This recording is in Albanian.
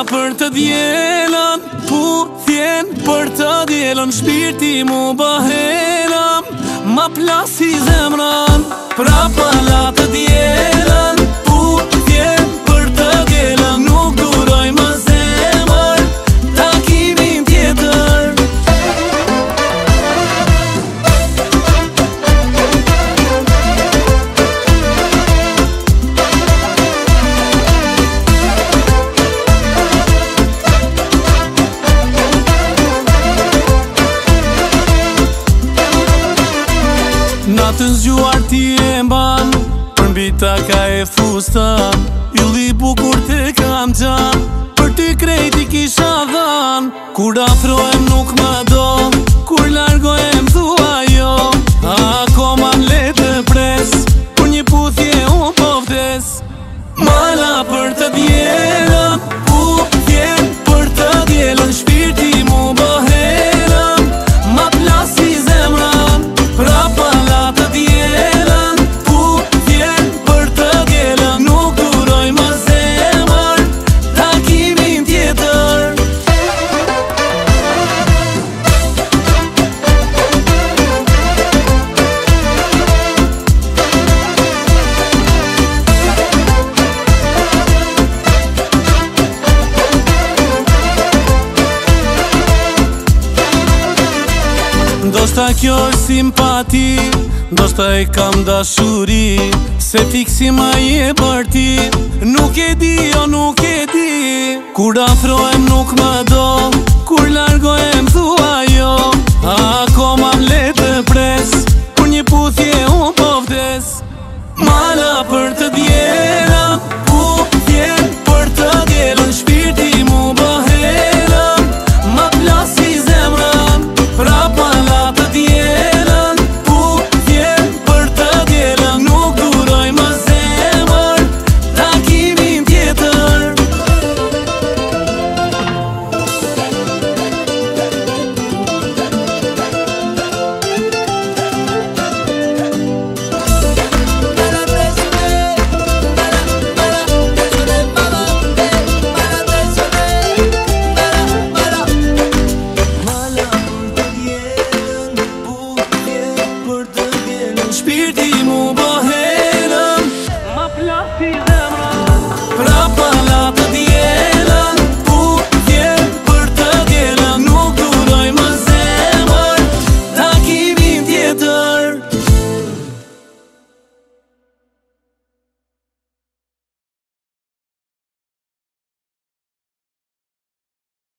për të djelën, puthjen për të djelën, shpirti mu bëhelam, ma plasi zemrën, pra pala të djelën, puthjen për të djelën, nuk duroj më zemër, takimin tjetër. Natën zgjuar ti e mban, për mbi taka e fustan, ylli bukur të kam gjan, për ty krejti kisha dhan. Kur afrohem nuk më do, kur largohem thua jo, akoma m'le të pres, kur një puthje unë po vdes. Mala për të djelën, puthjen për të djelën, shpirti mu bëhelën, ma plasi zemrën, pra ndoshta kjo është simpati, ndoshta e kam dashuri, se fiksim a i e bërti, nuk e di, o nuk e di. Kur afrohem nuk më do, kur largohem